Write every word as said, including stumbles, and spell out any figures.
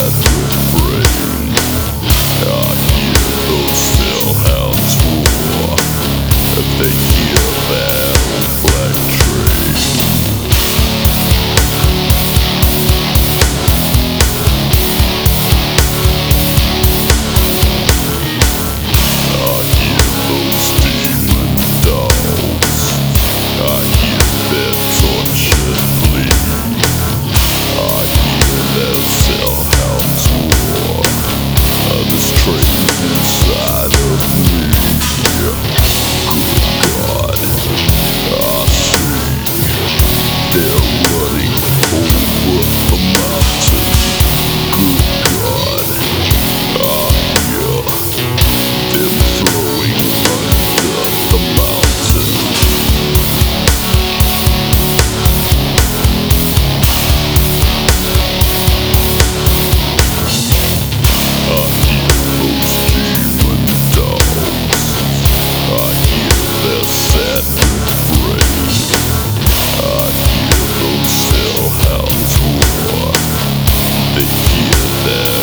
set free. I hear those hellhounds roar if they hear that old black tree. I hear those demon dogs. I hear their tortured bleed. I hear their hellhounds roar. This train inside of me. God, I see they're running over the mountain. God, I hear them throwing under the mountain. I hear those demon dogs. I hear their sad refrain. I hear those hellhounds roar. They hear their